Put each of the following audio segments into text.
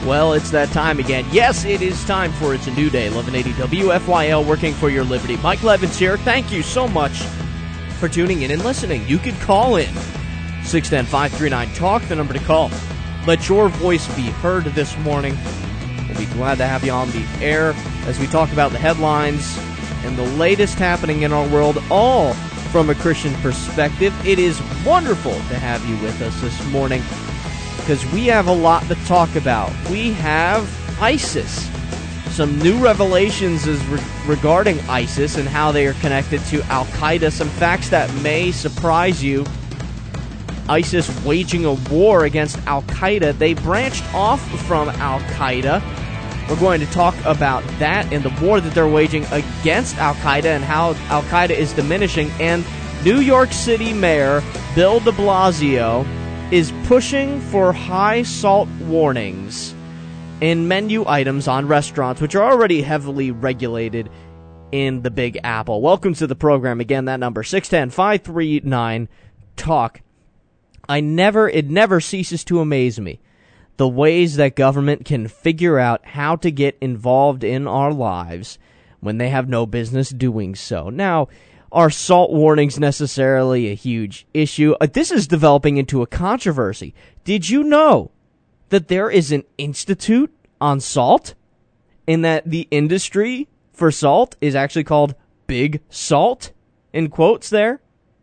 Well, it's that time again. Yes, it is time for It's a New Day, 1180 WFYL, working for your liberty. Mike Levins here. Thank you so much for tuning in and listening. You can call in 610-539-TALK, the number to call. Let your voice be heard this morning. We'll be glad to have you on the air as we talk about the headlines and the latest happening in our world, all from a Christian perspective. It is wonderful to have you with us this morning, because we have a lot to talk about. We have ISIS. Some new revelations regarding ISIS and how they are connected to Al-Qaeda. Some facts that may surprise you. ISIS waging a war against Al-Qaeda. They branched off from Al-Qaeda. We're going to talk about that and the war that they're waging against Al-Qaeda and how Al-Qaeda is diminishing. And New York City Mayor Bill de Blasio is pushing for high salt warnings in menu items on restaurants, which are already heavily regulated in the Big Apple. Welcome to the program. Again, that number, 610-539-TALK. It never ceases to amaze me the ways that government can figure out how to get involved in our lives when they have no business doing so. Now, are salt warnings necessarily a huge issue? This is developing into a controversy. Did you know that there is an institute on salt, and that the industry for salt is actually called Big Salt, in quotes there?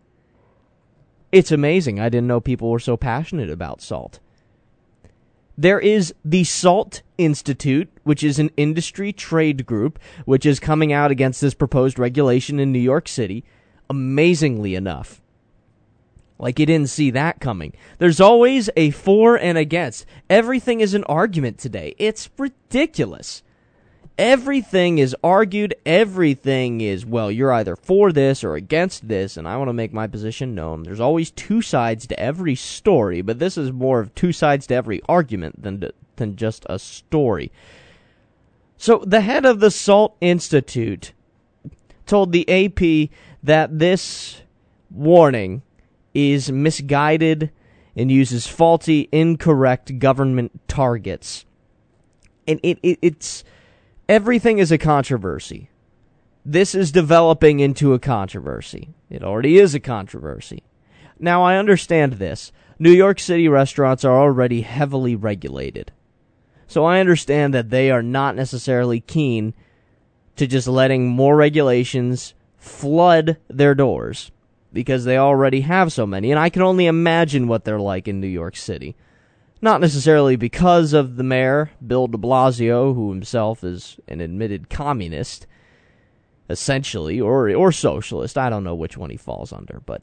It's amazing. I didn't know people were so passionate about salt. There is the Salt Institute, which is an industry trade group, which is coming out against this proposed regulation in New York City, amazingly enough. Like you didn't see that coming. There's always a for and against. Everything is an argument today. It's ridiculous. Everything is argued. Everything is, well, you're either for this or against this, and I want to make my position known. There's always two sides to every story, but this is more of two sides to every argument than just a story. So the head of the Salt Institute told the AP that this warning is misguided and uses faulty, incorrect government targets. And it's everything is a controversy. This is developing into a controversy. It already is a controversy. Now, I understand this. New York City restaurants are already heavily regulated. So I understand that they are not necessarily keen to just letting more regulations flood their doors, because they already have so many. And I can only imagine what they're like in New York City. Not necessarily because of the mayor, Bill de Blasio, who himself is an admitted communist, essentially, or socialist. I don't know which one he falls under, but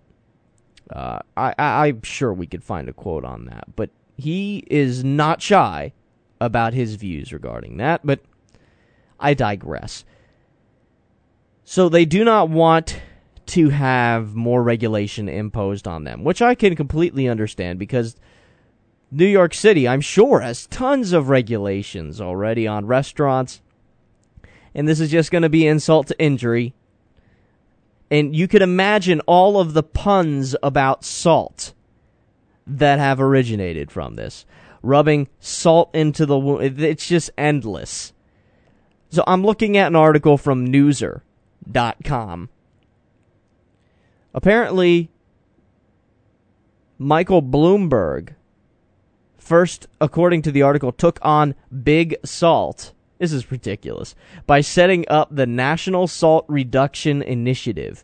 I'm sure we could find a quote on that. But he is not shy about his views regarding that, but I digress. So they do not want to have more regulation imposed on them, which I can completely understand, because New York City, I'm sure, has tons of regulations already on restaurants, and this is just going to be insult to injury. And you could imagine all of the puns about salt that have originated from this. Rubbing salt into the wound. It's just endless. So I'm looking at an article from Newser.com. Apparently, Michael Bloomberg first, according to the article, took on Big Salt. This is ridiculous. By setting up the National Salt Reduction Initiative.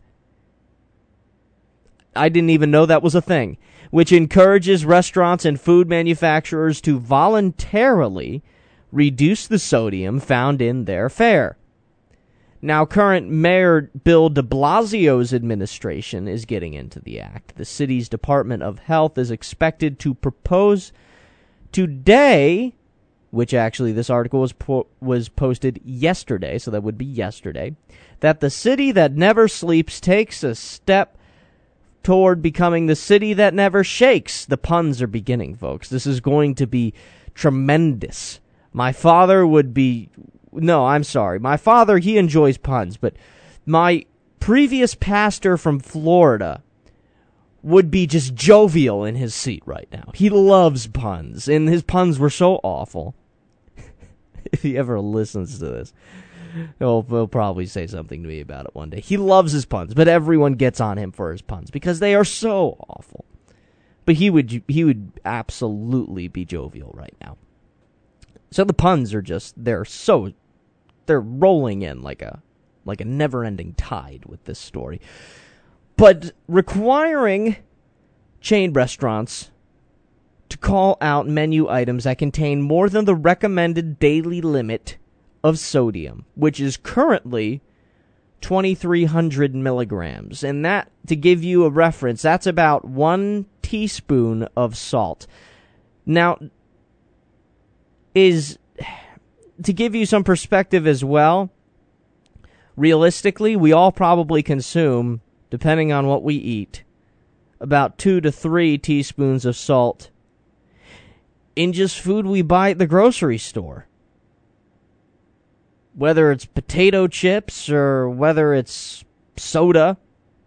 I didn't even know that was a thing. Which encourages restaurants and food manufacturers to voluntarily reduce the sodium found in their fare. Now, current Mayor Bill de Blasio's administration is getting into the act. The city's Department of Health is expected to propose today, which actually this article was posted yesterday, so that would be yesterday, that the city that never sleeps takes a step toward becoming the city that never shakes. The puns are beginning, folks. This is going to be tremendous. My father would be... No, I'm sorry. My father, he enjoys puns, but my previous pastor from Florida would be just jovial in his seat right now. He loves puns, and his puns were so awful. if he ever listens to this, he'll probably say something to me about it one day. He loves his puns, but everyone gets on him for his puns because they are so awful. But he would absolutely be jovial right now. So the puns are just they're rolling in like a never-ending tide with this story. But requiring chain restaurants to call out menu items that contain more than the recommended daily limit of sodium, which is currently 2,300 milligrams. And that, to give you a reference, that's about 1 teaspoon of salt. Now, to give you some perspective as well, realistically, we all probably consume, depending on what we eat, about 2 to 3 teaspoons of salt in just food we buy at the grocery store. Whether it's potato chips or whether it's soda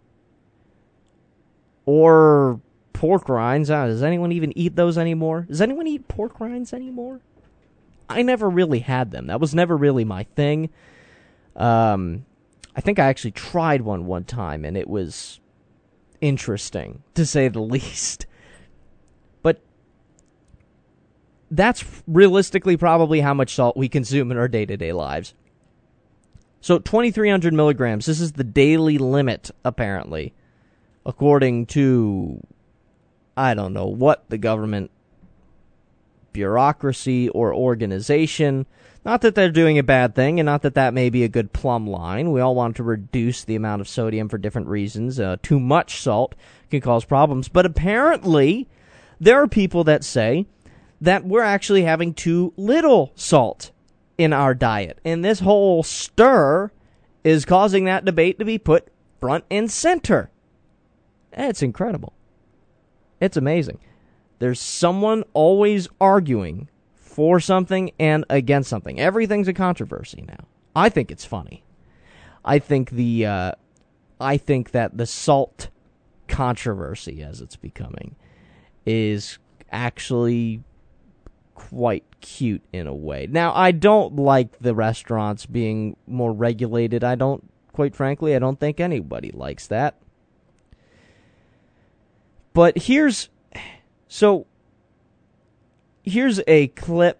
or pork rinds. Does anyone even eat those anymore? Does anyone eat pork rinds anymore? I never really had them. That was never really my thing. I think I actually tried one time, and it was interesting, to say the least. But that's realistically probably how much salt we consume in our day-to-day lives. So 2,300 milligrams, this is the daily limit, apparently, according to, I don't know what the government bureaucracy or organization. Not that they're doing a bad thing, and not that that may be a good plumb line. We all want to reduce the amount of sodium for different reasons. Too much salt can cause problems. But apparently, there are people that say that we're actually having too little salt in our diet. And this whole stir is causing that debate to be put front and center. It's incredible. It's amazing. There's someone always arguing for something and against something. Everything's a controversy now. I think it's funny. I think that the salt controversy, as it's becoming, is actually quite cute in a way. Now, I don't like the restaurants being more regulated. Quite frankly, I don't think anybody likes that. But here's a clip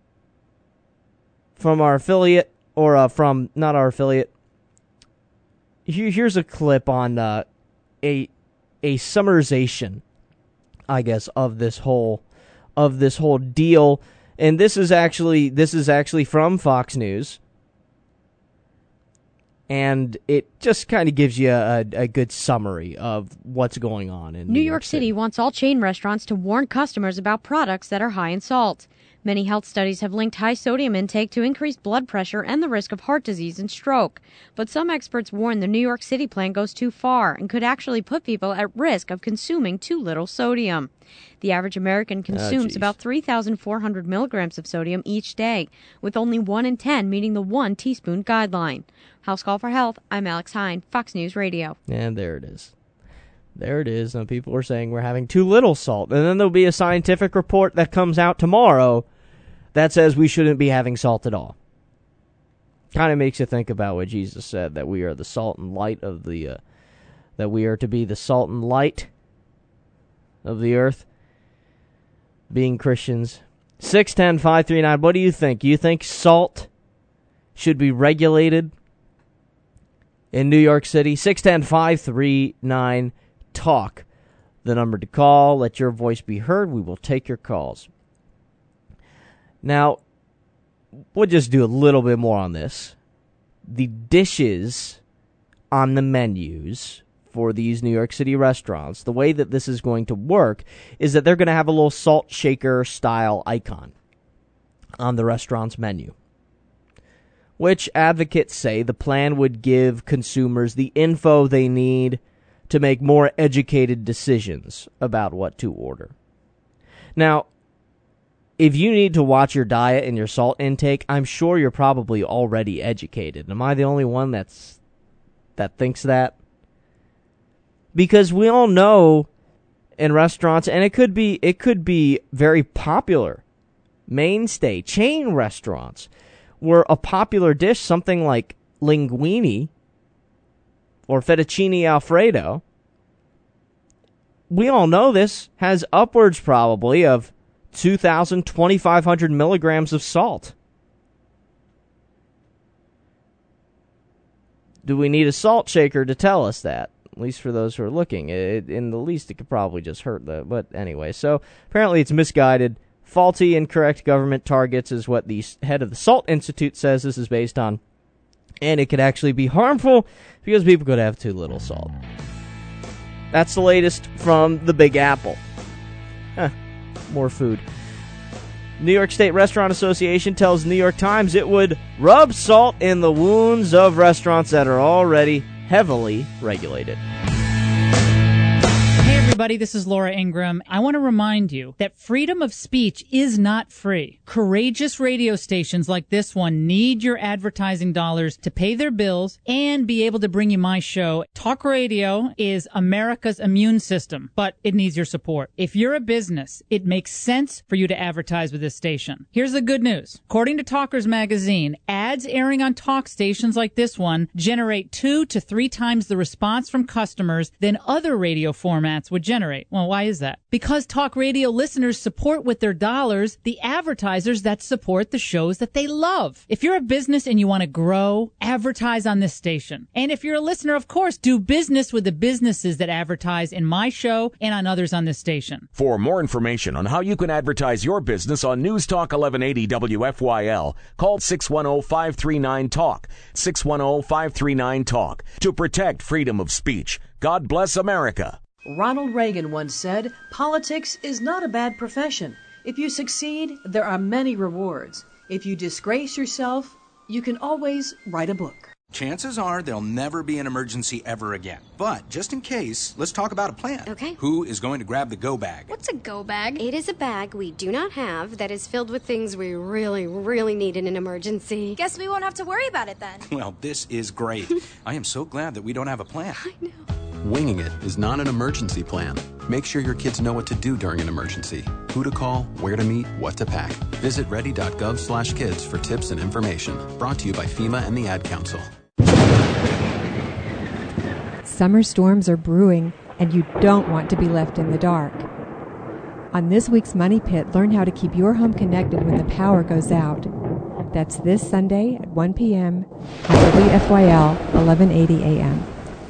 from our affiliate, or from, not our affiliate. Here's a clip on a summarization, I guess, of this whole deal. And this is actually from Fox News. And it just kind of gives you a good summary of what's going on in New York City wants all chain restaurants to warn customers about products that are high in salt. Many health studies have linked high sodium intake to increased blood pressure and the risk of heart disease and stroke. But some experts warn the New York City plan goes too far and could actually put people at risk of consuming too little sodium. The average American consumes about 3,400 milligrams of sodium each day, with only 1 in 10 meeting the 1 teaspoon guideline. House Call for Health, I'm Alex Hine, Fox News Radio. And there it is. There it is. And people are saying we're having too little salt. And then there'll be a scientific report that comes out tomorrow that says we shouldn't be having salt at all. Kind of makes you think about what Jesus said, that we are the salt and light of the, that we are to be the salt and light of the earth, being Christians. 610-539, what do you think? Do you think salt should be regulated in New York City? 610-539-TALK. The number to call. Let your voice be heard. We will take your calls. Now, we'll just do a little bit more on this. The dishes on the menus for these New York City restaurants, the way that this is going to work is that they're going to have a little salt shaker style icon on the restaurant's menu, which advocates say the plan would give consumers the info they need to make more educated decisions about what to order. Now, if you need to watch your diet and your salt intake, I'm sure you're probably already educated. Am I the only one that thinks that? Because we all know in restaurants, and it could be very popular, mainstay, chain restaurants, were a popular dish, something like linguine or fettuccine alfredo, we all know this has upwards probably of 2,000, 2,500 milligrams of salt. Do we need a salt shaker to tell us that? At least for those who are looking. In the least, it could probably just hurt that. But anyway, so apparently it's misguided. Faulty, incorrect government targets is what the head of the Salt Institute says this is based on. And it could actually be harmful because people could have too little salt. That's the latest from the Big Apple. More food. New York State Restaurant Association tells New York Times it would rub salt in the wounds of restaurants that are already heavily regulated. Hey everybody, this is Laura Ingram. I want to remind you that freedom of speech is not free. Courageous radio stations like this one need your advertising dollars to pay their bills and be able to bring you my show. Talk radio is America's immune system, but it needs your support. If you're a business, it makes sense for you to advertise with this station. Here's the good news. According to Talkers Magazine, ads airing on talk stations like this one generate 2 to 3 times the response from customers than other radio formats would generate. Well, why is that? Because talk radio listeners support with their dollars the advertisers that support the shows that they love. If you're a business and you want to grow, advertise on this station. And if you're a listener, of course, do business with the businesses that advertise in my show and on others on this station. For more information on how you can advertise your business on News Talk 1180 WFYL, call 610-539-TALK, 610-539-TALK, to protect freedom of speech. God bless America. Ronald Reagan once said, "Politics is not a bad profession. If you succeed, there are many rewards. If you disgrace yourself, you can always write a book." Chances are there'll never be an emergency ever again. But just in case, let's talk about a plan. Okay. Who is going to grab the go bag? What's a go bag? It is a bag we do not have that is filled with things we really, really need in an emergency. Guess we won't have to worry about it then. Well, this is great. I am so glad that we don't have a plan. I know. Winging it is not an emergency plan. Make sure your kids know what to do during an emergency, who to call, where to meet, what to pack. Visit ready.gov/kids for tips and information. Brought to you by FEMA and the Ad Council. Summer storms are brewing, and you don't want to be left in the dark. On this week's Money Pit, learn how to keep your home connected when the power goes out. That's this Sunday at 1 p.m. on WFYL 1180 a.m.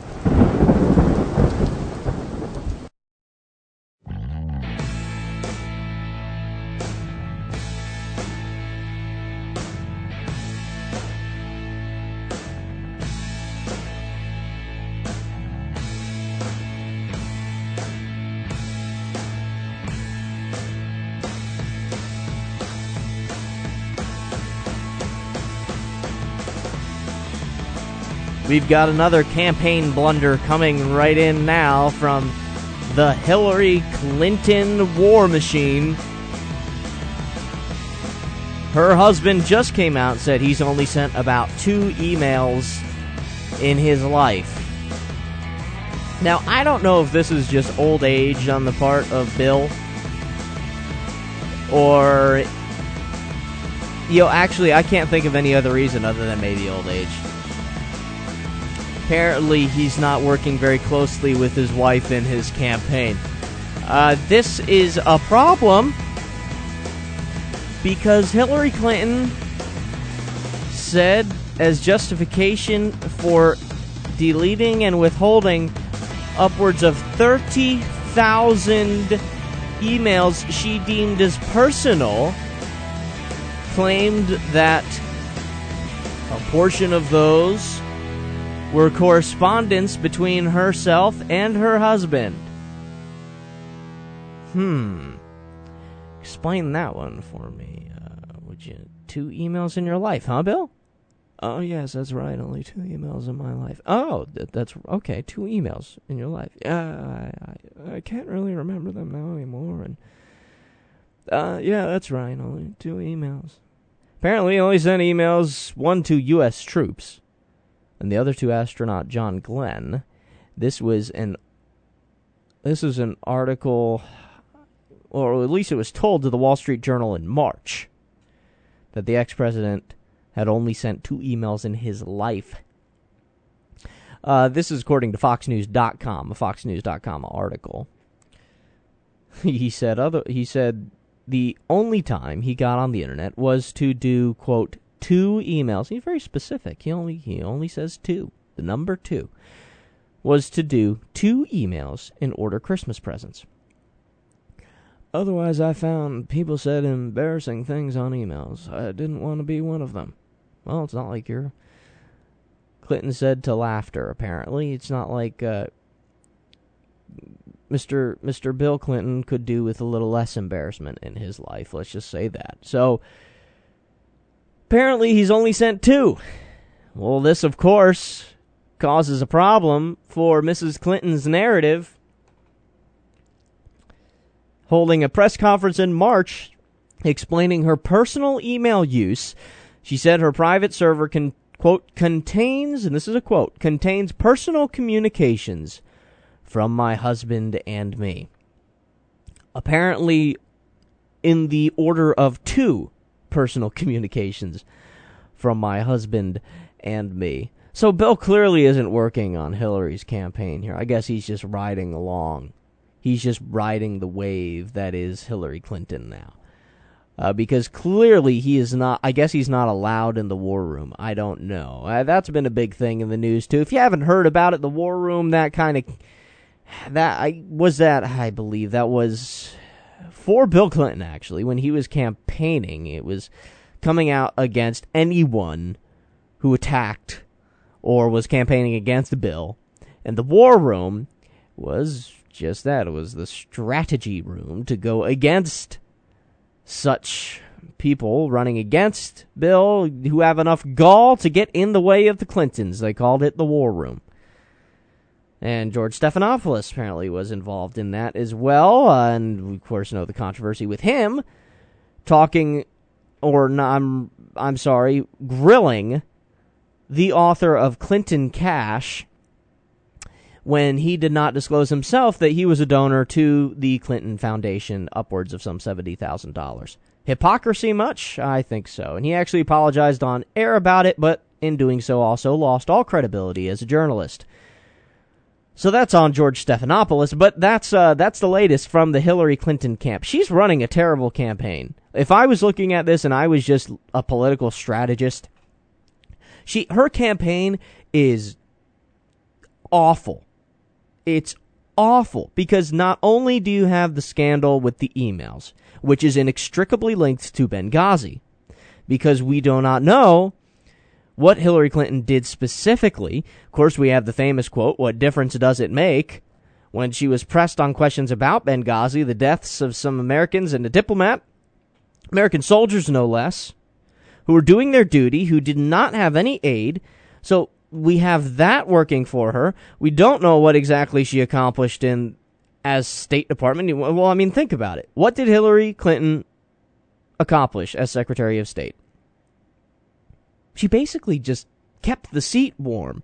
We've got another campaign blunder coming right in now from the Hillary Clinton war machine. Her husband just came out and said he's only sent about 2 emails in his life. Now, I don't know if this is just old age on the part of Bill, or, actually, I can't think of any other reason other than maybe old age. Apparently, he's not working very closely with his wife in his campaign. This is a problem because Hillary Clinton said as justification for deleting and withholding upwards of 30,000 emails she deemed as personal, claimed that a portion of those were correspondence between herself and her husband. Explain that one for me. Would you? 2 emails in your life, huh, Bill? Oh, yes, that's right. Only 2 emails in my life. Oh, that's okay. 2 emails in your life. I can't really remember them now anymore. And yeah, that's right. Only 2 emails. Apparently, he only sent emails, 1 to U.S. troops, and the other to astronaut John Glenn. This was an article, or at least it was told to the Wall Street Journal in March, that the ex-president had only sent 2 emails in his life. This is according to FoxNews.com, a FoxNews.com article. He said the only time he got on the internet was to do, quote, 2 emails. He's very specific. He only says 2. The number 2 was to do 2 emails and order Christmas presents. Otherwise, I found people said embarrassing things on emails. I didn't want to be one of them. Well, it's not like you're... Clinton said to laughter, apparently. It's not like Mr. Bill Clinton could do with a little less embarrassment in his life. Let's just say that. So, apparently he's only sent 2. Well, this, of course, causes a problem for Mrs. Clinton's narrative. Holding a press conference in March explaining her personal email use, she said her private server quote, contains, and this is a quote, contains personal communications from my husband and me. Apparently, in the order of 2 personal communications from my husband and me. So Bill clearly isn't working on Hillary's campaign here. I guess he's just riding along. He's just riding the wave that is Hillary Clinton now. Because clearly he is not, I guess he's not allowed in the war room. I don't know. That's been a big thing in the news, too. If you haven't heard about it, the war room, I believe that was for Bill Clinton, actually, when he was campaigning. It was coming out against anyone who attacked or was campaigning against Bill. And the war room was just that. It was the strategy room to go against such people running against Bill who have enough gall to get in the way of the Clintons. They called it the war room. And George Stephanopoulos apparently was involved in that as well. And we, of course, know the controversy with him grilling the author of Clinton Cash when he did not disclose himself that he was a donor to the Clinton Foundation, upwards of some $70,000. Hypocrisy much? I think so. And he actually apologized on air about it, but in doing so also lost all credibility as a journalist. So that's on George Stephanopoulos, but that's the latest from the Hillary Clinton camp. She's running a terrible campaign. If I was looking at this and I was just a political strategist, her campaign is awful. It's awful because not only do you have the scandal with the emails, which is inextricably linked to Benghazi, because we do not know what Hillary Clinton did specifically. Of course, we have the famous quote, "What difference does it make?" when she was pressed on questions about Benghazi, the deaths of some Americans and a diplomat, American soldiers no less, who were doing their duty, who did not have any aid. So we have that working for her. We don't know what exactly she accomplished as State Department. Well, I mean, think about it. What did Hillary Clinton accomplish as Secretary of State? She basically just kept the seat warm.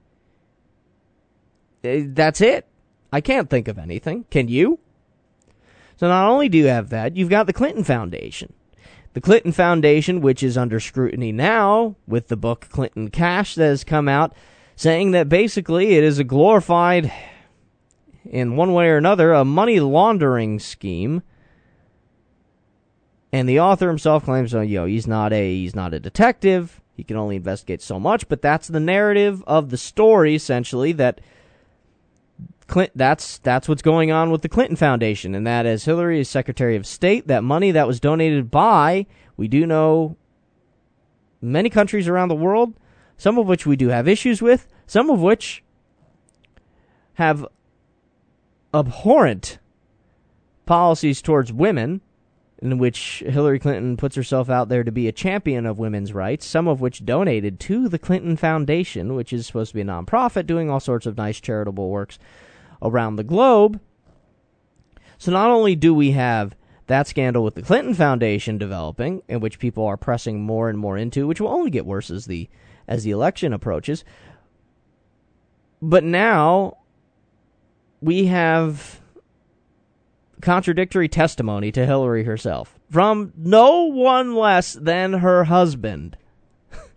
That's it. I can't think of anything. Can you? So not only do you have that, you've got the Clinton Foundation. The Clinton Foundation, which is under scrutiny now with the book Clinton Cash that has come out, saying that basically it is a glorified, in one way or another, a money laundering scheme. And the author himself claims, he's not a detective. He can only investigate so much, but that's the narrative of the story, essentially, that that's what's going on with the Clinton Foundation, and that as Hillary is Secretary of State, that money that was donated by, we do know, many countries around the world, some of which we do have issues with, some of which have abhorrent policies towards women, in which Hillary Clinton puts herself out there to be a champion of women's rights, some of which donated to the Clinton Foundation, which is supposed to be a nonprofit doing all sorts of nice charitable works around the globe. So not only do we have that scandal with the Clinton Foundation developing, in which people are pressing more and more into, which will only get worse as the election approaches, but now we have contradictory testimony to Hillary herself from no one less than her husband.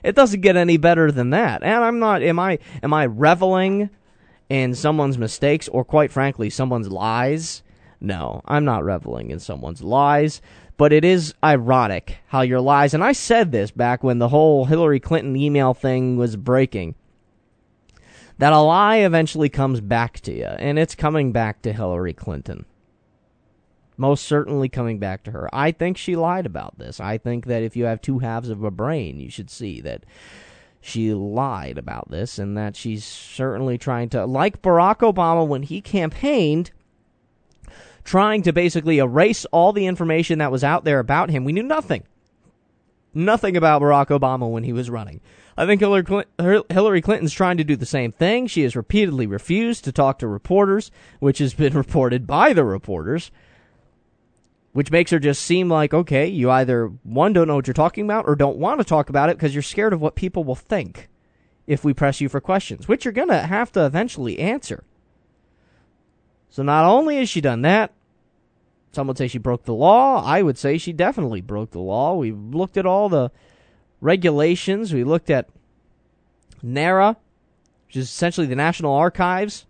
It doesn't get any better than that. And I'm not, am I reveling in someone's mistakes or, quite frankly, someone's lies? No, I'm not reveling in someone's lies. But it is ironic how your lies, and I said this back when the whole Hillary Clinton email thing was breaking, that a lie eventually comes back to you, and it's coming back to Hillary Clinton. Most certainly coming back to her. I think she lied about this. I think that if you have two halves of a brain, you should see that she lied about this, and that she's certainly trying to, like Barack Obama when he campaigned, trying to basically erase all the information that was out there about him. We knew nothing. Nothing about Barack Obama when he was running. I think Hillary Clinton's trying to do the same thing. She has repeatedly refused to talk to reporters, which has been reported by the reporters, which makes her just seem like, okay, you either, one, don't know what you're talking about or don't want to talk about it because you're scared of what people will think if we press you for questions, which you're going to have to eventually answer. So not only has she done that, some would say she broke the law. I would say she definitely broke the law. We looked at all the regulations. We looked at NARA, which is essentially the National Archives.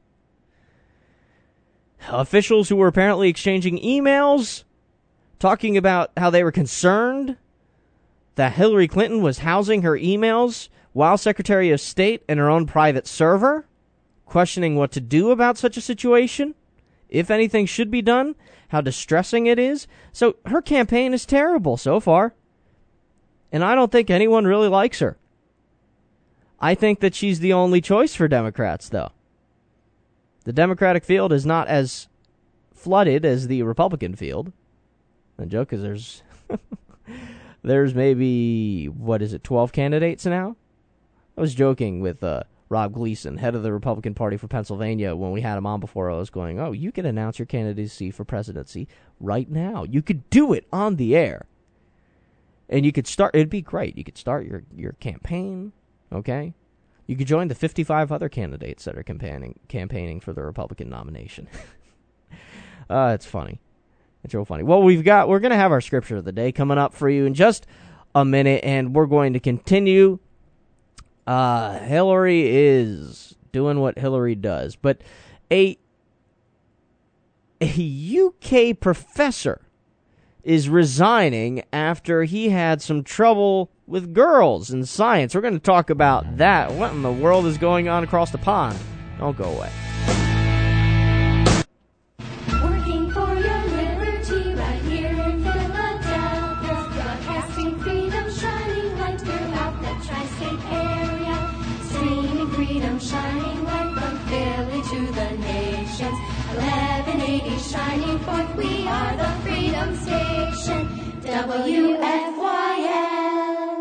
Officials who were apparently exchanging emails, talking about how they were concerned that Hillary Clinton was housing her emails while Secretary of State in her own private server, questioning what to do about such a situation, if anything should be done, how distressing it is. So her campaign is terrible so far. And I don't think anyone really likes her. I think that she's the only choice for Democrats, though. The Democratic field is not as flooded as the Republican field. The joke is there's maybe, 12 candidates now? I was joking with Rob Gleason, head of the Republican Party for Pennsylvania, when we had him on before. I was going, oh, you can announce your candidacy for presidency right now. You could do it on the air. And you could start, it'd be great. You could start your campaign, okay? You could join the 55 other candidates that are campaigning for the Republican nomination. It's funny. It's real funny. Well, we're going to have our scripture of the day coming up for you in just a minute, and we're going to continue. Hillary is doing what Hillary does, but a UK professor is resigning after he had some trouble with girls in science. We're going to talk about that. What in the world is going on across the pond? Don't go away. Working for your liberty right here in Philadelphia. Broadcasting freedom, shining light throughout the tri-state area. Streaming freedom, shining light from Philly to the nations. 1180 shining forth, we are the Freedom Station, WFYL.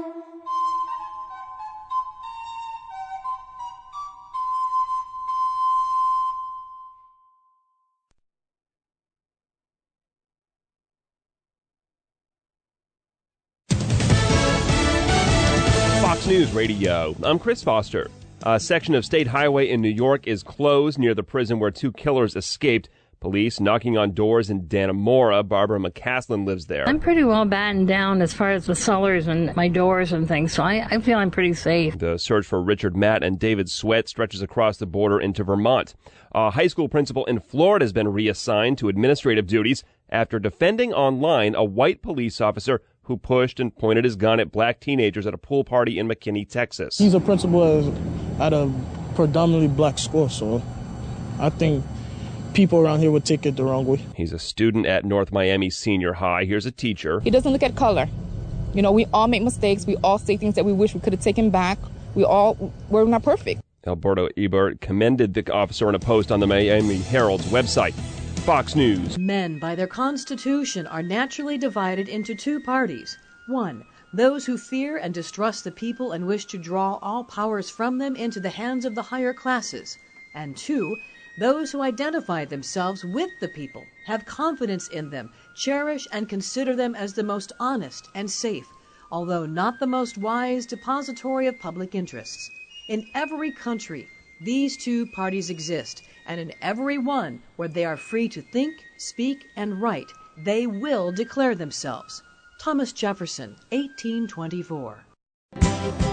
Fox News Radio. I'm Chris Foster. A section of State Highway in New York is closed near the prison where two killers escaped. Police knocking on doors in Dannemora. Barbara McCaslin lives there. I'm pretty well battened down as far as the cellars and my doors and things, so I feel I'm pretty safe. The search for Richard Matt and David Sweat stretches across the border into Vermont. A high school principal in Florida has been reassigned to administrative duties after defending online a white police officer who pushed and pointed his gun at black teenagers at a pool party in McKinney, Texas. He's a principal at a predominantly black school, so I think people around here would take it the wrong way. He's a student at North Miami Senior High. Here's a teacher. He doesn't look at color. You know, we all make mistakes. We all say things that we wish we could have taken back. We're not perfect. Alberto Ebert commended the officer in a post on the Miami Herald's website. Fox News. Men, by their constitution, are naturally divided into two parties. One, those who fear and distrust the people and wish to draw all powers from them into the hands of the higher classes. And two, those who identify themselves with the people, have confidence in them, cherish and consider them as the most honest and safe, although not the most wise depository of public interests. In every country, these two parties exist, and in every one where they are free to think, speak, and write, they will declare themselves. Thomas Jefferson, 1824.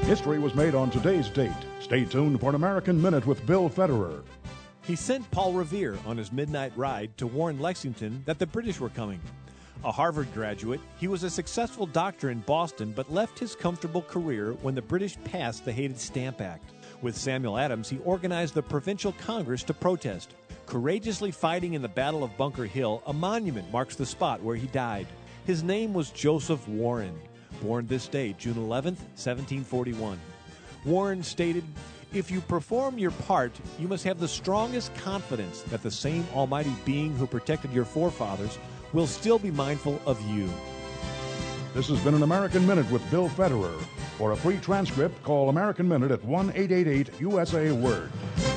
History was made on today's date. Stay tuned for an American Minute with Bill Federer. He sent Paul Revere on his midnight ride to warn Lexington that the British were coming. A Harvard graduate, he was a successful doctor in Boston, but left his comfortable career when the British passed the hated Stamp Act. With Samuel Adams, he organized the Provincial Congress to protest. Courageously fighting in the Battle of Bunker Hill, a monument marks the spot where he died. His name was Joseph Warren, born this day, June 11th, 1741. Warren stated, "If you perform your part, you must have the strongest confidence that the same almighty being who protected your forefathers will still be mindful of you." This has been an American Minute with Bill Federer. For a free transcript, call American Minute at 1-888-USA-WORD.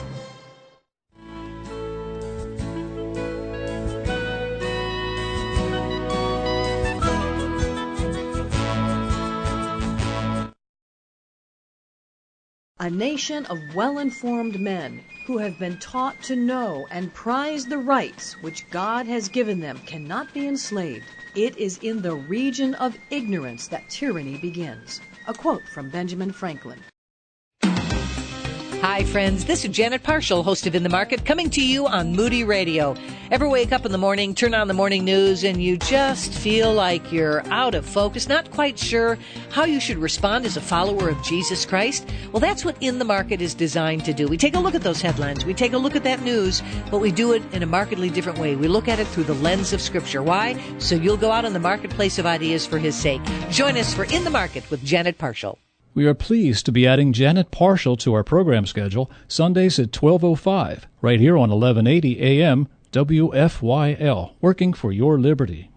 A nation of well-informed men who have been taught to know and prize the rights which God has given them cannot be enslaved. It is in the region of ignorance that tyranny begins. A quote from Benjamin Franklin. Hi, friends. This is Janet Parshall, host of In the Market, coming to you on Moody Radio. Ever wake up in the morning, turn on the morning news, and you just feel like you're out of focus, not quite sure how you should respond as a follower of Jesus Christ? Well, that's what In the Market is designed to do. We take a look at those headlines. We take a look at that news, but we do it in a markedly different way. We look at it through the lens of Scripture. Why? So you'll go out in the marketplace of ideas for His sake. Join us for In the Market with Janet Parshall. We are pleased to be adding Janet Parshall to our program schedule Sundays at 12:05, right here on 1180 AM WFYL, working for your liberty.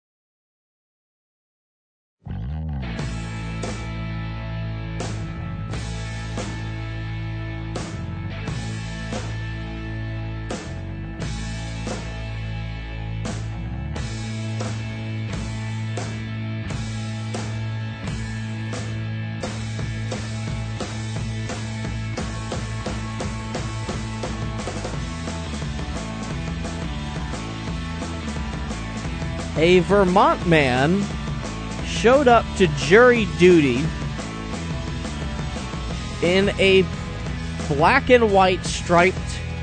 A Vermont man showed up to jury duty in a black and white striped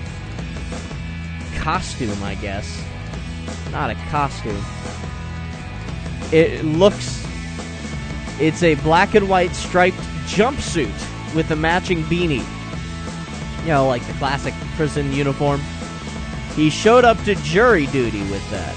costume, I guess. Not a costume. It's a black and white striped jumpsuit with a matching beanie. You know, like the classic prison uniform. He showed up to jury duty with that.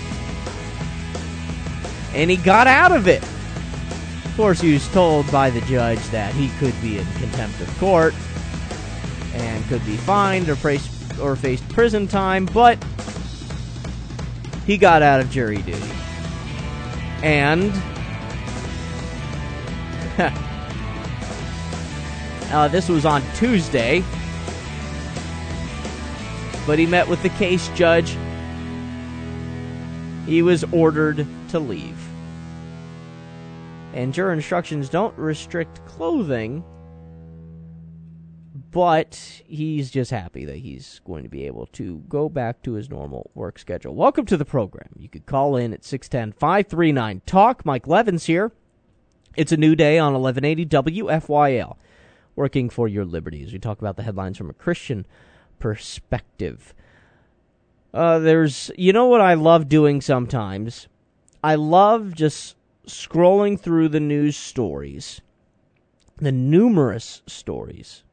And he got out of it. Of course, he was told by the judge that he could be in contempt of court and could be fined or face prison time, but he got out of jury duty. And this was on Tuesday, but he met with the case judge. He was ordered to leave. And juror instructions don't restrict clothing, but he's just happy that he's going to be able to go back to his normal work schedule. Welcome to the program. You could call in at 610-539-TALK. Mike Levins here. It's a new day on 1180 WFYL, working for your liberties. We talk about the headlines from a Christian perspective. You know what I love doing sometimes? I love just scrolling through the news stories, the numerous stories,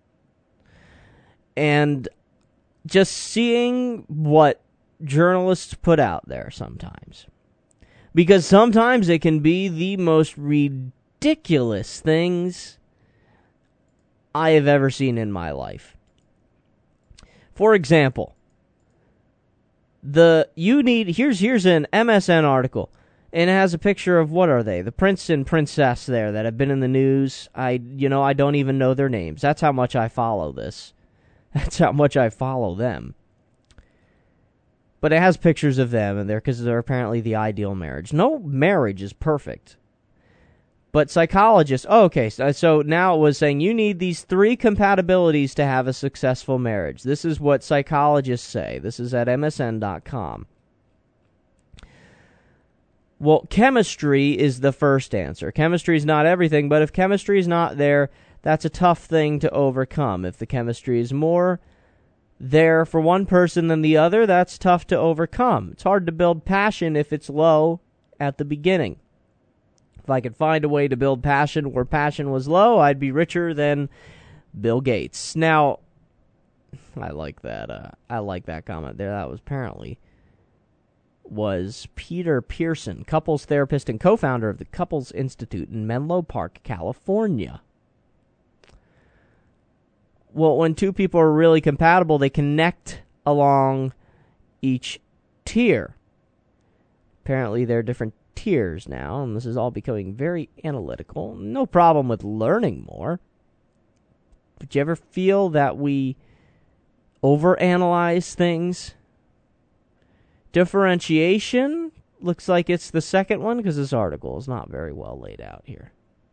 and just seeing what journalists put out there sometimes. Because sometimes it can be the most ridiculous things I have ever seen in my life. For example, here's an MSN article, and it has a picture of, what are they? The prince and princess there that have been in the news. I don't even know their names. That's how much I follow this. That's how much I follow them. But it has pictures of them in there because they're apparently the ideal marriage. No marriage is perfect. But psychologists, so now it was saying you need these 3 compatibilities to have a successful marriage. This is what psychologists say. This is at MSN.com. Well, chemistry is the first answer. Chemistry is not everything, but if chemistry is not there, that's a tough thing to overcome. If the chemistry is more there for one person than the other, that's tough to overcome. It's hard to build passion if it's low at the beginning. If I could find a way to build passion where passion was low, I'd be richer than Bill Gates. Now, I like that. I like that comment there. That was apparently Peter Pearson, couples therapist and co-founder of the Couples Institute in Menlo Park, California. Well, when two people are really compatible, they connect along each tier. Apparently, there are different tiers now, and this is all becoming very analytical. No problem with learning more. But you ever feel that we overanalyze things? Differentiation looks like it's the second one because this article is not very well laid out here.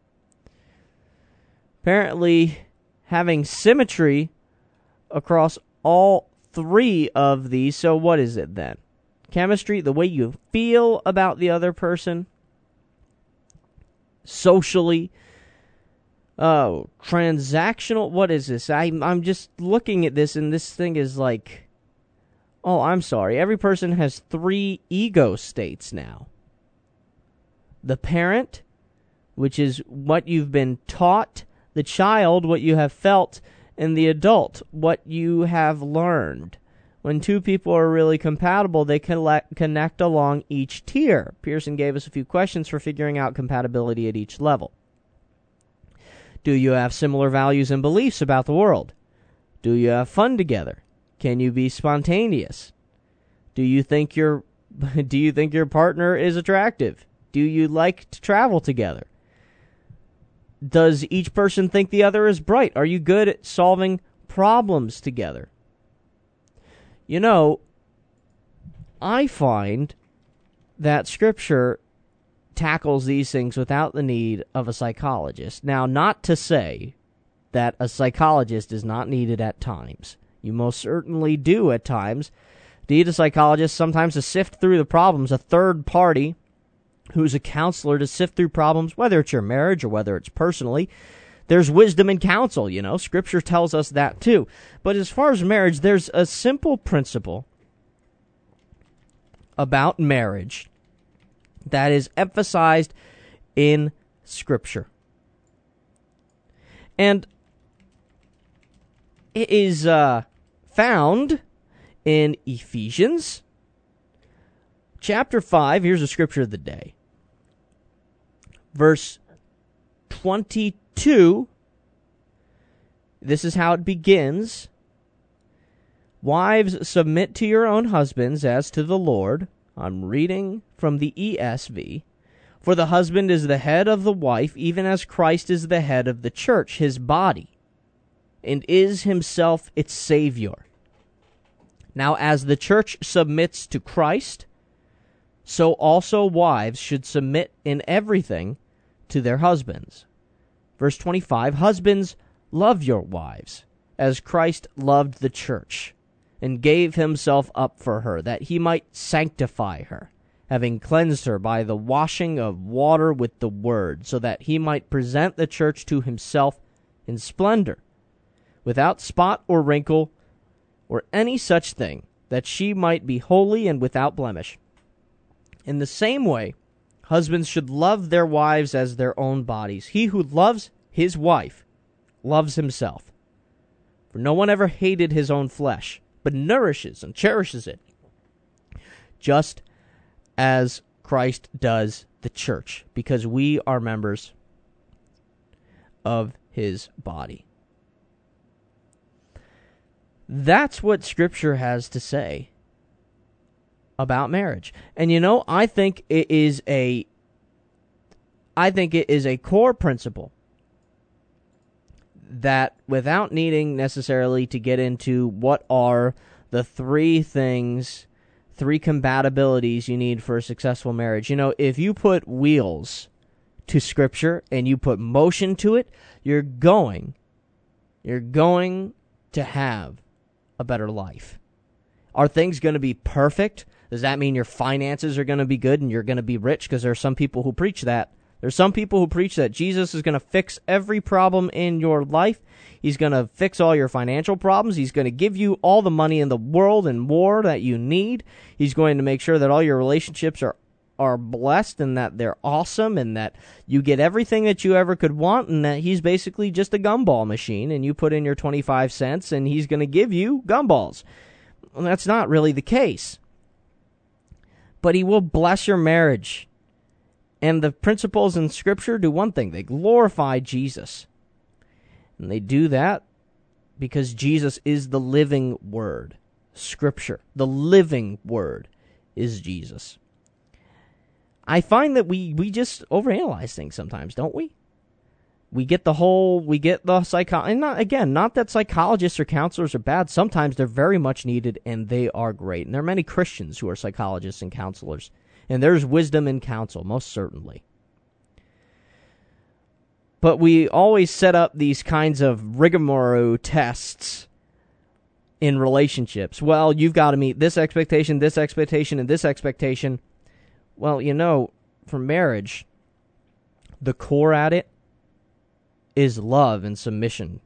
Apparently, having symmetry across all three of these. So what is it then? Chemistry, the way you feel about the other person. Socially. Oh, transactional. What is this? I'm just looking at this, and this thing is like, oh, I'm sorry. Every person has 3 ego states now. The parent, which is what you've been taught. The child, what you have felt. And the adult, what you have learned. When two people are really compatible, they connect along each tier. Pearson gave us a few questions for figuring out compatibility at each level. Do you have similar values and beliefs about the world? Do you have fun together? Can you be spontaneous? Do you think your partner is attractive? Do you like to travel together? Does each person think the other is bright? Are you good at solving problems together? You know, I find that Scripture tackles these things without the need of a psychologist. Now, not to say that a psychologist is not needed at times. You most certainly do at times. Need a psychologist sometimes to sift through the problems, a third party who's a counselor to sift through problems, whether it's your marriage or whether it's personally. There's wisdom in counsel, you know. Scripture tells us that too. But as far as marriage, there's a simple principle about marriage that is emphasized in Scripture. And it is found in Ephesians chapter 5. Here's a scripture of the day. Verse 22. This is how it begins. Wives, submit to your own husbands as to the Lord. I'm reading from the ESV. For the husband is the head of the wife, even as Christ is the head of the church, his body, and is himself its Savior. Now, as the church submits to Christ, so also wives should submit in everything to their husbands. Verse 25, husbands, love your wives, as Christ loved the church, and gave himself up for her, that he might sanctify her, having cleansed her by the washing of water with the word, so that he might present the church to himself in splendor, without spot or wrinkle, or any such thing, that she might be holy and without blemish. In the same way, husbands should love their wives as their own bodies. He who loves his wife loves himself. For no one ever hated his own flesh, but nourishes and cherishes it, just as Christ does the church, because we are members of his body. That's what Scripture has to say about marriage. And you know, I think it is a core principle that, without needing necessarily to get into what are the 3 compatibilities you need for a successful marriage. You know, if you put wheels to Scripture and you put motion to it, you're going to have a better life. Are things going to be perfect? Does that mean your finances are going to be good and you're going to be rich? Because there are some people who preach that. There's some people who preach that Jesus is going to fix every problem in your life. He's going to fix all your financial problems. He's going to give you all the money in the world and more that you need. He's going to make sure that all your relationships are blessed and that they're awesome and that you get everything that you ever could want, and that he's basically just a gumball machine, and you put in your 25 cents and he's going to give you gumballs. Well, that's not really the case. But he will bless your marriage. And the principles in Scripture do one thing. They glorify Jesus. And they do that because Jesus is the living Word. Scripture, the living Word, is Jesus. I find that we just overanalyze things sometimes, don't we? We get the psychology. And not that psychologists or counselors are bad. Sometimes they're very much needed, and they are great. And there are many Christians who are psychologists and counselors. And there's wisdom in counsel, most certainly. But we always set up these kinds of rigmarole tests in relationships. Well, you've got to meet this expectation, and this expectation. Well, for marriage, the core at it is love and submission.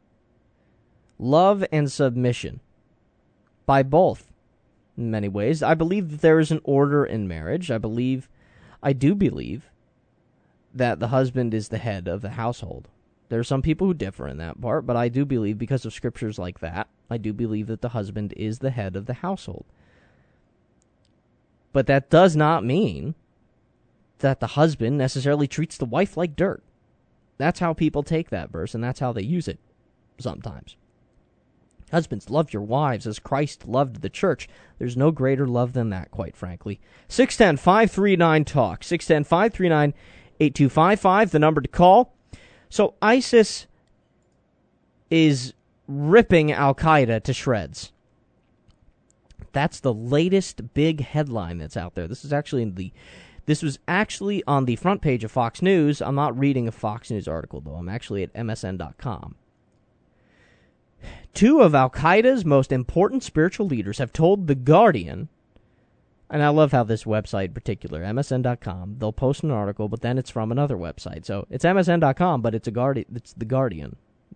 Love and submission by both, in many ways. I believe that there is an order in marriage. I do believe that the husband is the head of the household. There are some people who differ in that part, but I do believe, because of scriptures like that, I do believe that the husband is the head of the household. But that does not mean that the husband necessarily treats the wife like dirt. That's how people take that verse, and that's how they use it sometimes. Husbands, love your wives as Christ loved the church. There's no greater love than that, quite frankly. 610-539-TALK. 610-539-8255, the number to call. So ISIS is ripping Al-Qaeda to shreds. That's the latest big headline that's out there. This was actually on the front page of Fox News. I'm not reading a Fox News article, though. I'm actually at MSN.com. 2 of Al-Qaeda's most important spiritual leaders have told The Guardian, and I love how this website in particular, MSN.com, they'll post an article, but then it's from another website. So it's MSN.com, but it's The Guardian.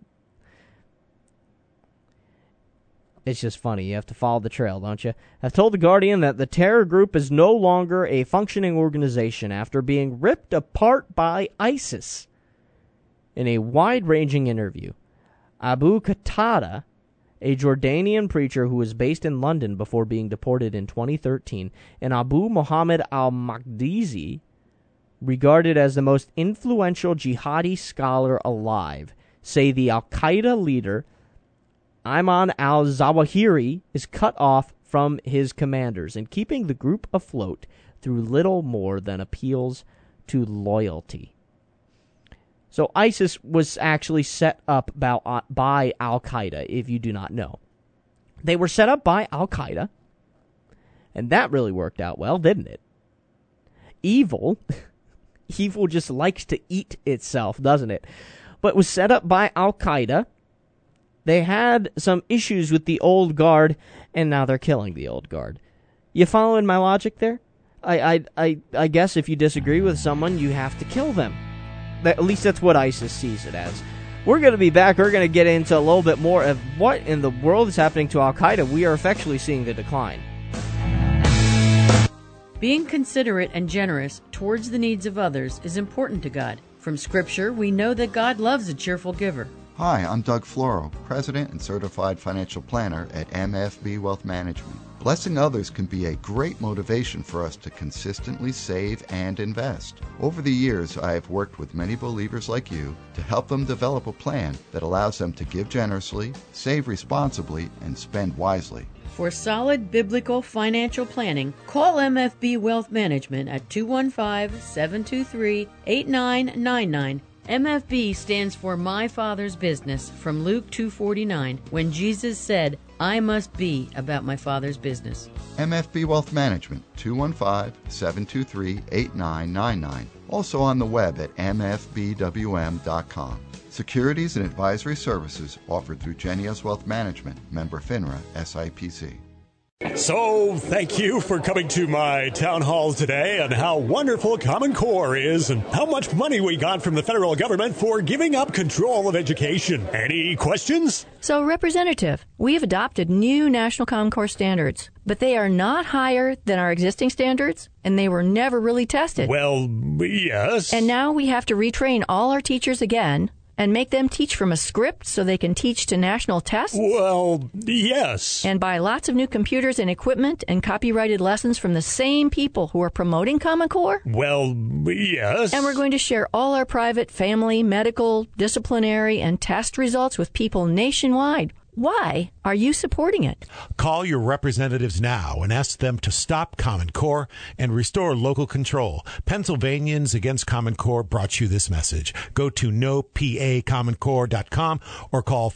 It's just funny. You have to follow the trail, don't you? Have told The Guardian that the terror group is no longer a functioning organization after being ripped apart by ISIS. In a wide-ranging interview, Abu Qatada, a Jordanian preacher who was based in London before being deported in 2013, and Abu Muhammad al-Makdisi, regarded as the most influential jihadi scholar alive, say the Al-Qaeda leader Ayman al-Zawahiri is cut off from his commanders and keeping the group afloat through little more than appeals to loyalty. So ISIS was actually set up by Al-Qaeda, if you do not know. They were set up by Al-Qaeda, and that really worked out well, didn't it? Evil just likes to eat itself, doesn't it? But it was set up by Al-Qaeda. They had some issues with the old guard, and now they're killing the old guard. You following my logic there? I guess if you disagree with someone, you have to kill them. At least that's what ISIS sees it as. We're going to be back. We're going to get into a little bit more of what in the world is happening to Al-Qaeda. We are effectually seeing the decline. Being considerate and generous towards the needs of others is important to God. From Scripture, we know that God loves a cheerful giver. Hi, I'm Doug Floro, President and Certified Financial Planner at MFB Wealth Management. Blessing others can be a great motivation for us to consistently save and invest. Over the years, I have worked with many believers like you to help them develop a plan that allows them to give generously, save responsibly, and spend wisely. For solid biblical financial planning, call MFB Wealth Management at 215-723-8999. MFB stands for My Father's Business from Luke 2:49, when Jesus said, I must be about my Father's business. MFB Wealth Management, 215-723-8999. Also on the web at mfbwm.com. Securities and advisory services offered through Genius Wealth Management, member FINRA, SIPC. So, thank you for coming to my town hall today on how wonderful Common Core is and how much money we got from the federal government for giving up control of education. Any questions? So, Representative, we have adopted new National Common Core standards, but they are not higher than our existing standards, and they were never really tested. Well, yes. And now we have to retrain all our teachers again and make them teach from a script so they can teach to national tests? Well, yes. And buy lots of new computers and equipment and copyrighted lessons from the same people who are promoting Common Core? Well, yes. And we're going to share all our private, family, medical, disciplinary, and test results with people nationwide. Why are you supporting it? Call your representatives now and ask them to stop Common Core and restore local control. Pennsylvanians Against Common Core brought you this message. Go to nopacommoncore.com or call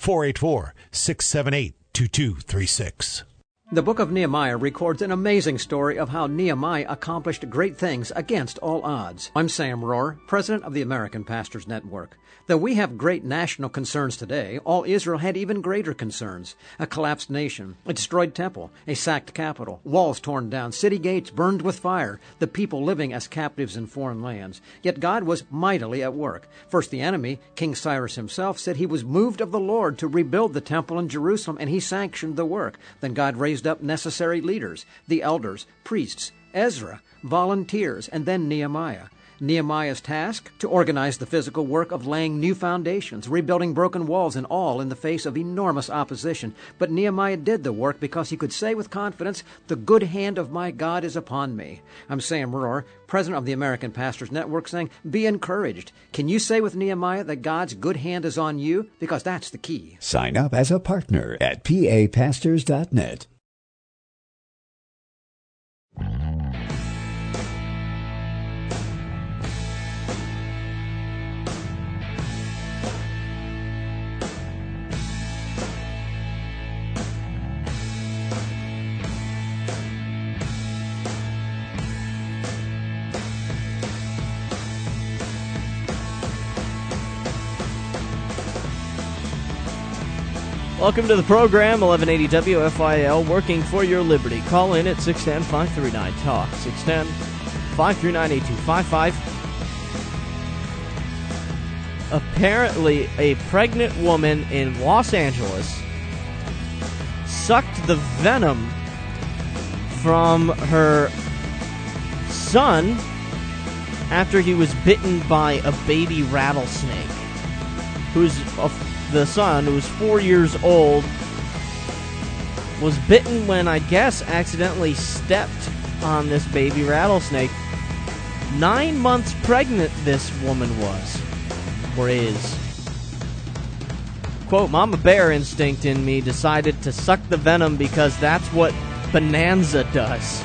484-678-2236. The book of Nehemiah records an amazing story of how Nehemiah accomplished great things against all odds. I'm Sam Rohr, president of the American Pastors Network. Though we have great national concerns today, all Israel had even greater concerns. A collapsed nation, a destroyed temple, a sacked capital, walls torn down, city gates burned with fire, the people living as captives in foreign lands. Yet God was mightily at work. First, the enemy, King Cyrus himself, said he was moved of the Lord to rebuild the temple in Jerusalem, and he sanctioned the work. Then God raised up necessary leaders, the elders, priests, Ezra, volunteers, and then Nehemiah. Nehemiah's task? To organize the physical work of laying new foundations, rebuilding broken walls, and all in the face of enormous opposition. But Nehemiah did the work because he could say with confidence, "The good hand of my God is upon me." I'm Sam Rohr, president of the American Pastors Network, saying, be encouraged. Can you say with Nehemiah that God's good hand is on you? Because that's the key. Sign up as a partner at papastors.net. Welcome to the program, 1180 WFIL, working for your liberty. Call in at 610-539-TALK, 610-539-8255. Apparently, a pregnant woman in Los Angeles sucked the venom from her son after he was bitten by a baby rattlesnake, the son, who was 4 years old, was bitten when, I guess, accidentally stepped on this baby rattlesnake. 9 months pregnant this woman was, or is. Quote, Mama Bear instinct in me decided to suck the venom because that's what Bonanza does.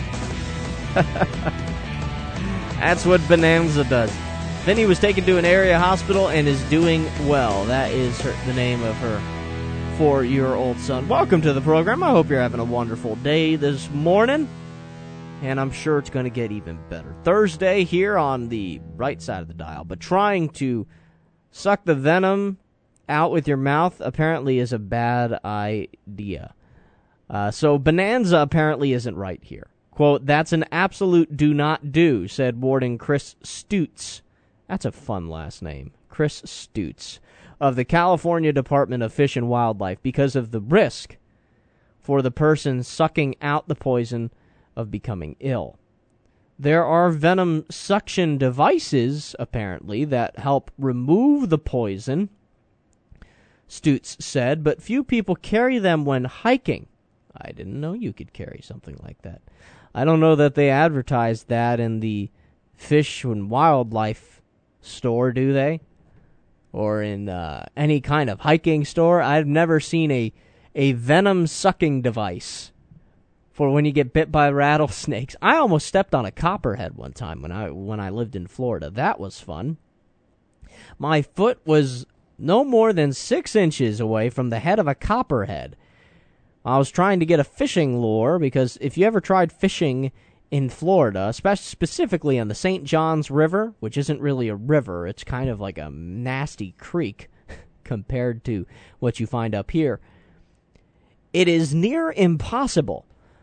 That's what Bonanza does. Then he was taken to an area hospital and is doing well. That is the name of her 4-year-old son. Welcome to the program. I hope you're having a wonderful day this morning. And I'm sure it's going to get even better. Thursday here on the right side of the dial. But trying to suck the venom out with your mouth apparently is a bad idea. So Bonanza apparently isn't right here. Quote, that's an absolute do not do, said Warden Chris Stutes. That's a fun last name. Chris Stutes of the California Department of Fish and Wildlife because of the risk for the person sucking out the poison of becoming ill. There are venom suction devices, apparently, that help remove the poison, Stutes said, but few people carry them when hiking. I didn't know you could carry something like that. I don't know that they advertise that in the Fish and Wildlife store, do they? Or in any kind of hiking store? I've never seen a venom-sucking device for when you get bit by rattlesnakes. I almost stepped on a copperhead one time when I lived in Florida. That was fun. My foot was no more than 6 inches away from the head of a copperhead. I was trying to get a fishing lure, because if you ever tried fishing in Florida, specifically on the St. Johns River, which isn't really a river, it's kind of like a nasty creek compared to what you find up here, it is near impossible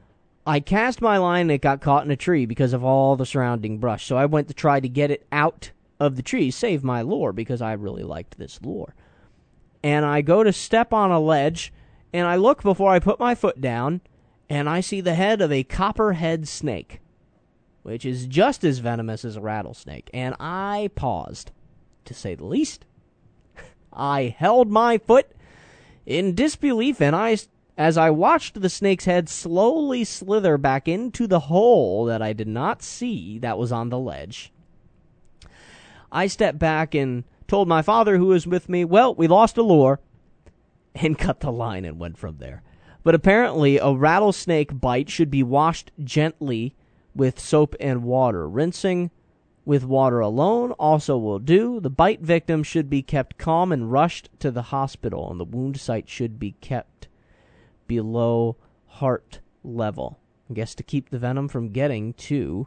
I cast my line and it got caught in a tree because of all the surrounding brush. So I went to try to get it out of the tree, save my lure, because I really liked this lure. And I go to step on a ledge, and I look before I put my foot down, and I see the head of a copperhead snake, which is just as venomous as a rattlesnake. And I paused, to say the least. I held my foot in disbelief, and as I watched the snake's head slowly slither back into the hole that I did not see that was on the ledge, I stepped back and told my father, who was with me, well, we lost a lure, and cut the line and went from there. But apparently, a rattlesnake bite should be washed gently with soap and water. Rinsing with water alone also will do. The bite victim should be kept calm and rushed to the hospital, and the wound site should be kept below heart level. I guess to keep the venom from getting to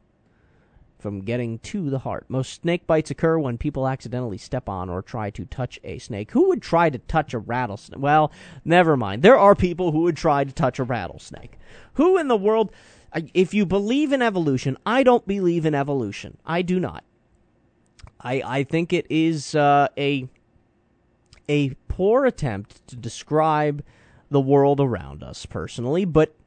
the heart. Most snake bites occur when people accidentally step on or try to touch a snake. Who would try to touch a rattlesnake? Well, never mind. There are people who would try to touch a rattlesnake. Who in the world... If you believe in evolution, I don't believe in evolution. I do not. I think it is a poor attempt to describe the world around us, personally. But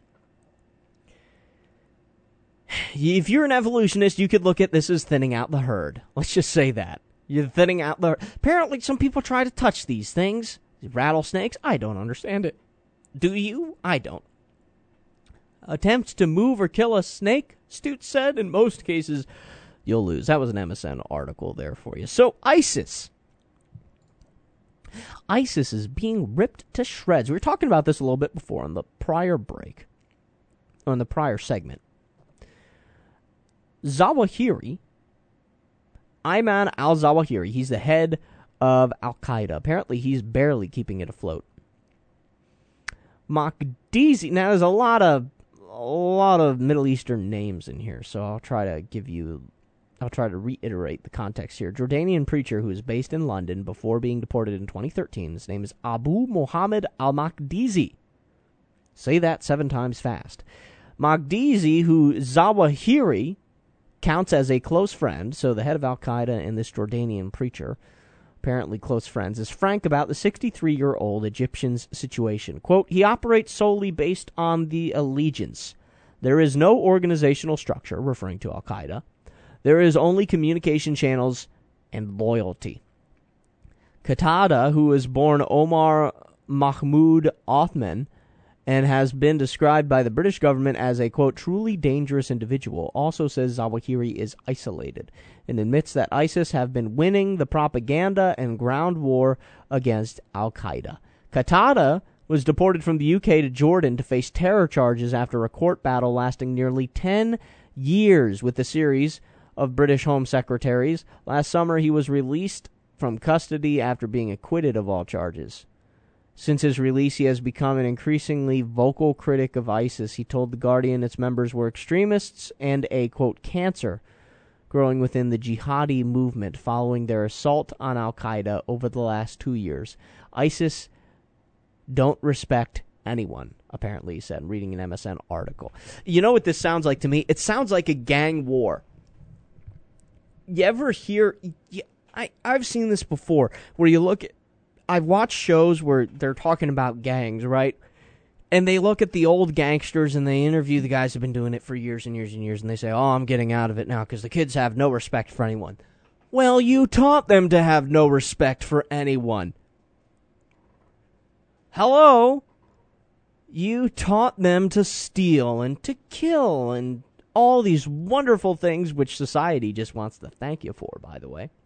if you're an evolutionist, you could look at this as thinning out the herd. Let's just say that. You're thinning out the herd. Apparently, some people try to touch these things. Rattlesnakes, I don't understand it. Do you? I don't. Attempts to move or kill a snake, Stute said, in most cases, you'll lose. That was an MSN article there for you. So, ISIS. ISIS is being ripped to shreds. We were talking about this a little bit before on the prior break, on the prior segment. Zawahiri, Ayman al-Zawahiri, he's the head of Al-Qaeda. Apparently, he's barely keeping it afloat. Makdisi, now there's a lot of Middle Eastern names in here, so I'll try to reiterate the context here. Jordanian preacher who is based in London before being deported in 2013. His name is Abu Muhammad al-Makdisi. Say that 7 times fast. Makdisi, who Zawahiri counts as a close friend, so the head of Al-Qaeda and this Jordanian preacher, apparently close friends, is frank about the 63-year-old Egyptian's situation. Quote, he operates solely based on the allegiance. There is no organizational structure, referring to Al-Qaeda. There is only communication channels and loyalty. Qatada, who was born Omar Mahmoud Othman and has been described by the British government as a, quote, truly dangerous individual, also says Zawahiri is isolated and admits that ISIS have been winning the propaganda and ground war against Al-Qaeda. Qatada was deported from the UK to Jordan to face terror charges after a court battle lasting nearly 10 years with a series of British Home Secretaries. Last summer, he was released from custody after being acquitted of all charges. Since his release, he has become an increasingly vocal critic of ISIS. He told The Guardian its members were extremists and a, quote, cancer growing within the jihadi movement following their assault on Al-Qaeda over the last 2 years. ISIS don't respect anyone, apparently, he said, reading an MSN article. You know what this sounds like to me? It sounds like a gang war. You ever hear... I've seen this before, where you look at... I've watched shows where they're talking about gangs, right? And they look at the old gangsters and they interview the guys who've been doing it for years and years and years, and they say, oh, I'm getting out of it now because the kids have no respect for anyone. Well, you taught them to have no respect for anyone. Hello? You taught them to steal and to kill and all these wonderful things which society just wants to thank you for, by the way.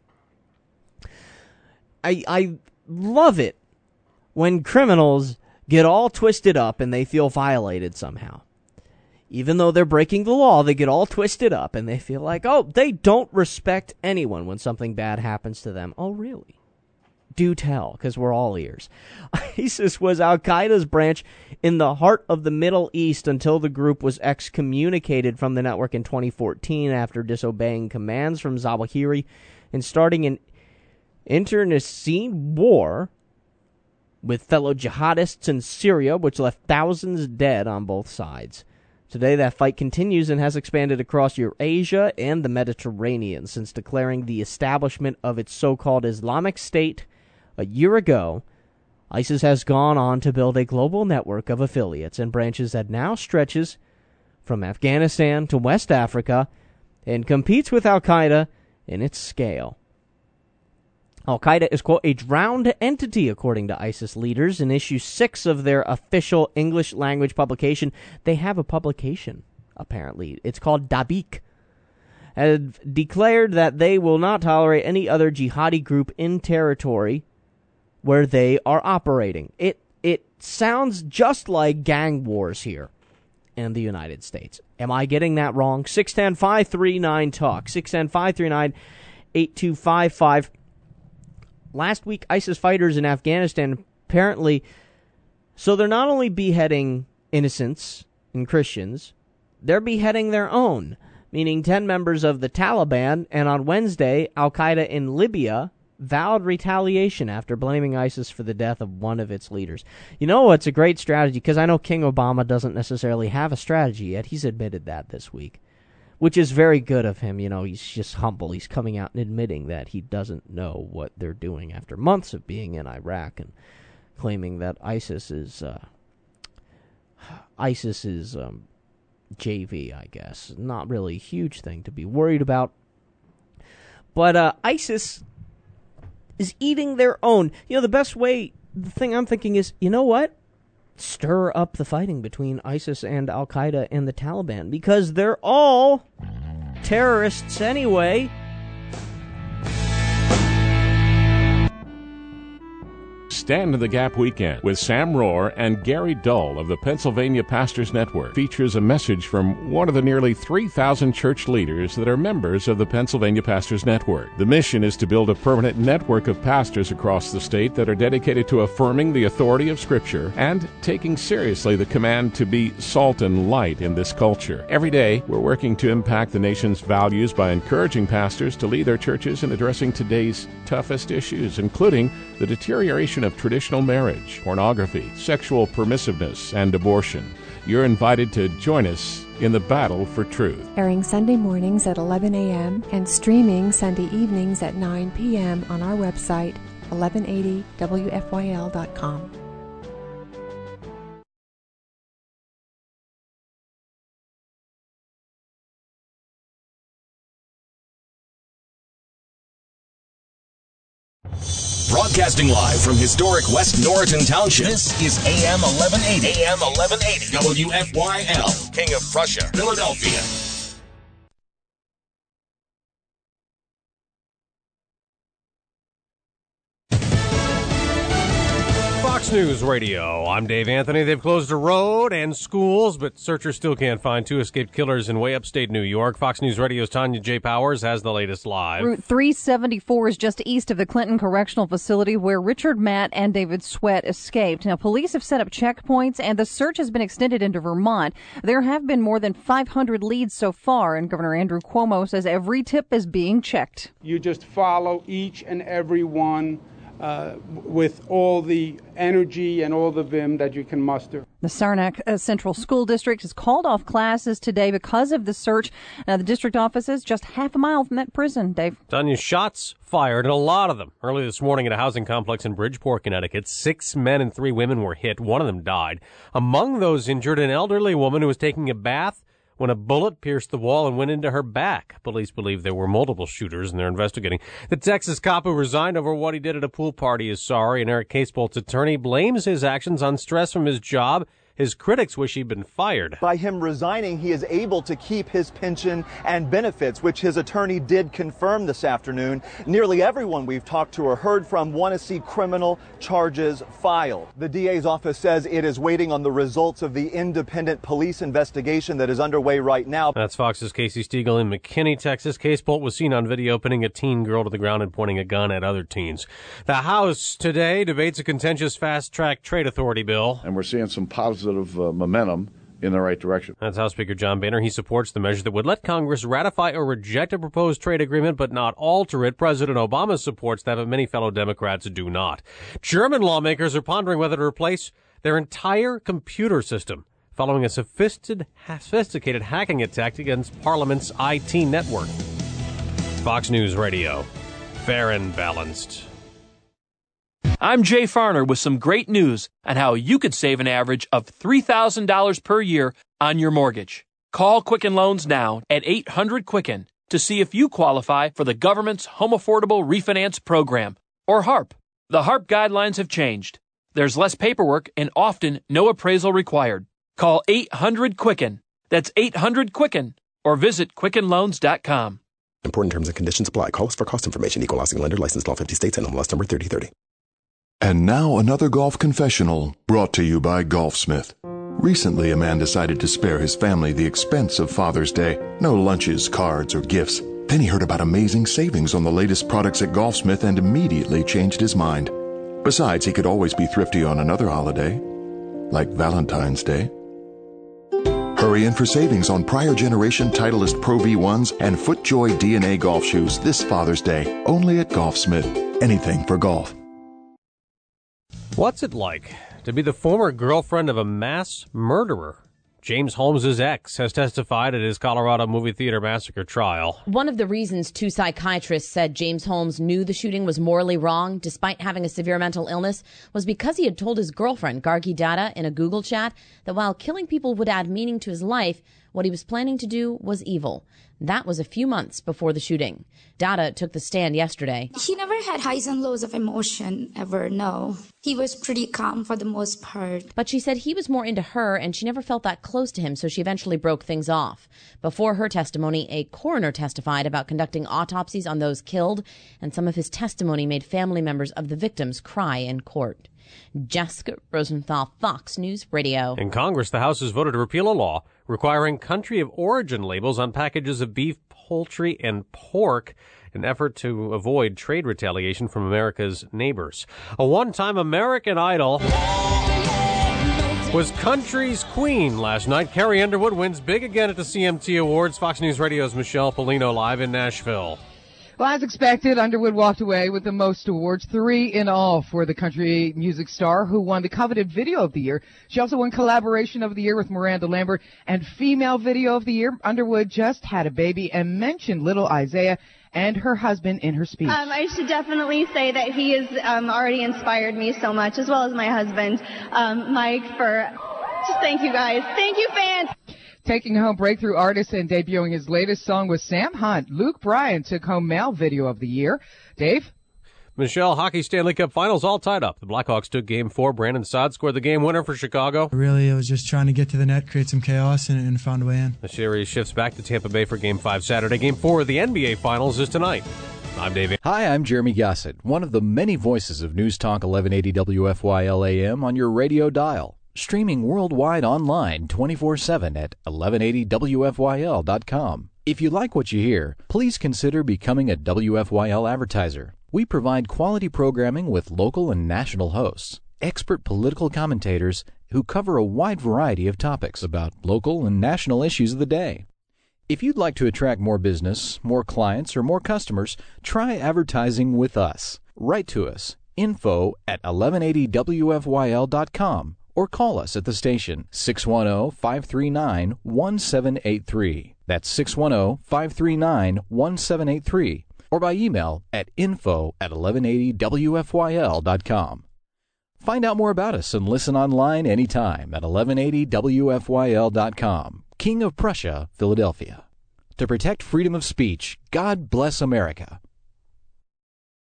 I love it when criminals get all twisted up and they feel violated somehow. Even though they're breaking the law, they get all twisted up and they feel like, oh, they don't respect anyone when something bad happens to them. Oh, really? Do tell, because we're all ears. ISIS was Al-Qaeda's branch in the heart of the Middle East until the group was excommunicated from the network in 2014 after disobeying commands from Zawahiri and starting an internecine war with fellow jihadists in Syria, which left thousands dead on both sides. Today, that fight continues and has expanded across Eurasia and the Mediterranean since declaring the establishment of its so-called Islamic State a year ago. ISIS has gone on to build a global network of affiliates and branches that now stretches from Afghanistan to West Africa and competes with Al-Qaeda in its scale. Al-Qaeda is, quote, a drowned entity, according to ISIS leaders. In issue 6 of their official English-language publication, they have a publication, apparently. It's called Dabiq. Have declared that they will not tolerate any other jihadi group in territory where they are operating. It sounds just like gang wars here in the United States. Am I getting that wrong? 610-539-TALK. 610-539-8255. Last week, ISIS fighters in Afghanistan apparently, so they're not only beheading innocents and Christians, they're beheading their own, meaning 10 members of the Taliban, and on Wednesday, Al-Qaeda in Libya vowed retaliation after blaming ISIS for the death of one of its leaders. You know what's a great strategy? Because I know King Obama doesn't necessarily have a strategy yet. He's admitted that this week, which is very good of him. You know, he's just humble. He's coming out and admitting that he doesn't know what they're doing after months of being in Iraq and claiming that ISIS is JV, I guess. Not really a huge thing to be worried about. But ISIS is eating their own. You know, the thing I'm thinking is, you know what? Stir up the fighting between ISIS and Al-Qaeda and the Taliban, because they're all terrorists anyway. Stand in the Gap Weekend with Sam Rohr and Gary Dull of the Pennsylvania Pastors Network features a message from one of the nearly 3,000 church leaders that are members of the Pennsylvania Pastors Network. The mission is to build a permanent network of pastors across the state that are dedicated to affirming the authority of Scripture and taking seriously the command to be salt and light in this culture. Every day, we're working to impact the nation's values by encouraging pastors to lead their churches in addressing today's toughest issues, including the deterioration of traditional marriage, pornography, sexual permissiveness, and abortion. You're invited to join us in the battle for truth. Airing Sunday mornings at 11 a.m. and streaming Sunday evenings at 9 p.m. on our website, 1180wfyl.com. Broadcasting live from historic West Norriton Township. This is AM 1180. AM 1180. WFYL. King of Prussia, Philadelphia. Fox News Radio. I'm Dave Anthony. They've closed the road and schools, but searchers still can't find 2 escaped killers in way upstate New York. Fox News Radio's Tanya J. Powers has the latest live. Route 374 is just east of the Clinton Correctional Facility where Richard Matt and David Sweat escaped. Now, police have set up checkpoints and the search has been extended into Vermont. There have been more than 500 leads so far, and Governor Andrew Cuomo says every tip is being checked. You just follow each and every one with all the energy and all the vim that you can muster. The Saranac Central School District has called off classes today because of the search. The district office is just half a mile from that prison, Dave. Tanya, shots fired, and a lot of them. Early this morning at a housing complex in Bridgeport, Connecticut, 6 men and 3 women were hit. One of them died. Among those injured, an elderly woman who was taking a bath when a bullet pierced the wall and went into her back. Police believe there were multiple shooters, and they're investigating. The Texas cop who resigned over what he did at a pool party is sorry, and Eric Casebolt's attorney blames his actions on stress from his job. His critics wish he'd been fired. By him resigning, he is able to keep his pension and benefits, which his attorney did confirm this afternoon. Nearly everyone we've talked to or heard from want to see criminal charges filed. The DA's office says it is waiting on the results of the independent police investigation that is underway right now. That's Fox's Casey Stiegel in McKinney, Texas. Casebolt was seen on video pinning a teen girl to the ground and pointing a gun at other teens. The House today debates a contentious fast-track trade authority bill. And we're seeing some positive momentum in the right direction. That's House Speaker John Boehner. He supports the measure that would let Congress ratify or reject a proposed trade agreement but not alter it. President Obama supports that, but many fellow Democrats do not. German lawmakers are pondering whether to replace their entire computer system. following a sophisticated hacking attack against Parliament's IT network. Fox News Radio. Fair and balanced. I'm Jay Farner with some great news on how you could save an average of $3,000 per year on your mortgage. Call Quicken Loans now at 800-QUICKEN to see if you qualify for the government's Home Affordable Refinance Program, or HARP. The HARP guidelines have changed. There's less paperwork and often no appraisal required. Call 800-QUICKEN. That's 800-QUICKEN. Or visit QuickenLoans.com. Important terms and conditions apply. Call us for cost information. Equal housing lender. Licensed in all 50 states and MLS number 3030. And now another golf confessional brought to you by Golfsmith. Recently, a man decided to spare his family the expense of Father's Day. No lunches, cards, or gifts. Then he heard about amazing savings on the latest products at Golfsmith and immediately changed his mind. Besides, he could always be thrifty on another holiday, like Valentine's Day. Hurry in for savings on prior generation Titleist Pro V1s and FootJoy DNA golf shoes this Father's Day, only at Golfsmith. Anything for golf. What's it like to be the former girlfriend of a mass murderer? James Holmes' ex has testified at his Colorado movie theater massacre trial. One of the reasons two psychiatrists said James Holmes knew the shooting was morally wrong, despite having a severe mental illness, was because he had told his girlfriend, Gargi Datta, in a Google chat that while killing people would add meaning to his life, what he was planning to do was evil. That was a few months before the shooting. Datta took the stand yesterday. He never had highs and lows of emotion, ever, no. He was pretty calm for the most part. But she said he was more into her and she never felt that close to him, so she eventually broke things off. Before her testimony, a coroner testified about conducting autopsies on those killed, and some of his testimony made family members of the victims cry in court. Jessica Rosenthal, Fox News Radio. In Congress, the House has voted to repeal a law requiring country of origin labels on packages of beef, poultry, and pork in an effort to avoid trade retaliation from America's neighbors. A one-time American Idol was country's queen last night. Carrie Underwood wins big again at the CMT Awards. Fox News Radio's Michelle Polino live in Nashville. Well, as expected, Underwood walked away with the most awards, 3 in all for the country music star who won the coveted Video of the Year. She also won Collaboration of the Year with Miranda Lambert and Female Video of the Year. Underwood just had a baby and mentioned little Isaiah and her husband in her speech. I should definitely say that he has already inspired me so much, as well as my husband, Mike, for just thank you guys. Thank you, fans. Taking home Breakthrough Artist and debuting his latest song with Sam Hunt, Luke Bryan took home Male Video of the Year. Dave? Michelle, Hockey Stanley Cup Finals all tied up. The Blackhawks took Game 4. Brandon Saad scored the game winner for Chicago. Really, it was just trying to get to the net, create some chaos, and found a way in. The series shifts back to Tampa Bay for Game 5 Saturday. Game 4 of the NBA Finals is tonight. I'm Dave. Hi, I'm Jeremy Gossett, one of the many voices of News Talk 1180 WFYL AM on your radio dial. Streaming worldwide online 24/7 at 1180WFYL.com. If you like what you hear, please consider becoming a WFYL advertiser. We provide quality programming with local and national hosts, expert political commentators who cover a wide variety of topics about local and national issues of the day. If you'd like to attract more business, more clients, or more customers, try advertising with us. Write to us, info@1180WFYL.com. or call us at the station, 610-539-1783. That's 610-539-1783. Or by email at info@1180WFYL.com. Find out more about us and listen online anytime at 1180WFYL.com. King of Prussia, Philadelphia. To protect freedom of speech, God bless America.